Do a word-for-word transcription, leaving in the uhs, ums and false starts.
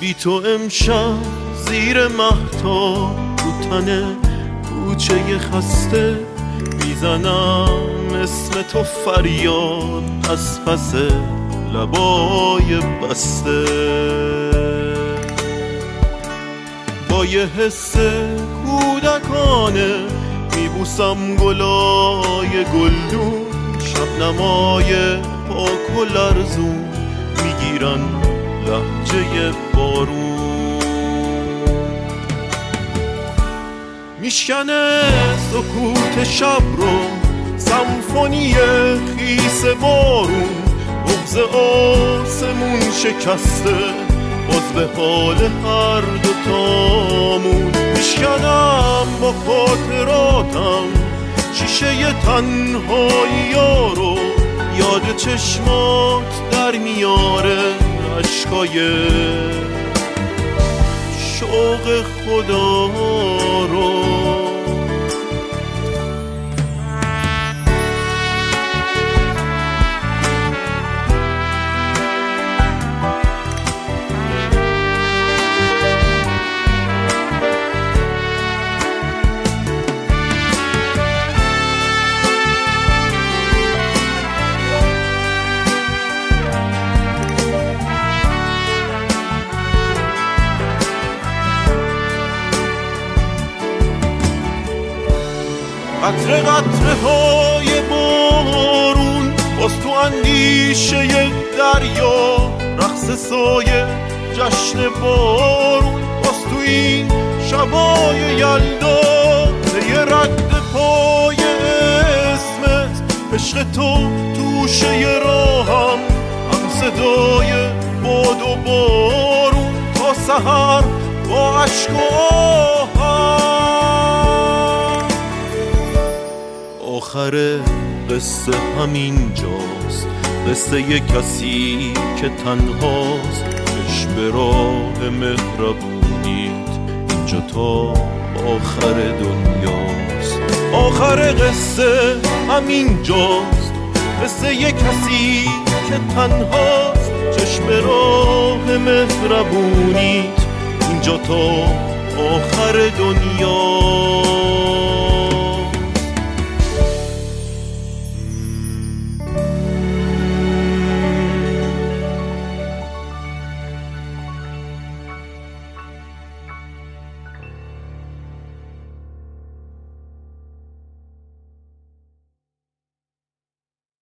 بی تو امشب زیر مهتاب رو تنه کوچه خسته میزنم اسم تو فریاد از پس لبای بسته. با یه حس کودکانه میبوسم گلای گلدون، شبنمای پاک و لرزون میگیرن لهجه بارون. میشکنه سکوت شب رو سمفونی خیس بارون، بغض آسمون شکسته باز به حال هر دوتامون. میشکنم با خاطراتم شیشه تنهایی رو، یاد چشمات در میاره عشقای شوق خدا رو. قطره قطره های بارون باز تو اندیشه دریا، رقص سایه جشن بارون باز تو این شبای یلدا. یه رد پای اسمت عشق تو توشه راهم، هم صدای باد و بارون تا سحر با عشق و آهم. آخر قصه همین جاست، قصه ی کسی که تنهاست. چشم راه مهربونیت اینجا تا آخر دنیاست. آخر قصه همین جاست، قصه ی کسی که تنهاست. چشم راه مهربونیت اینجا تا آخر دنیاست.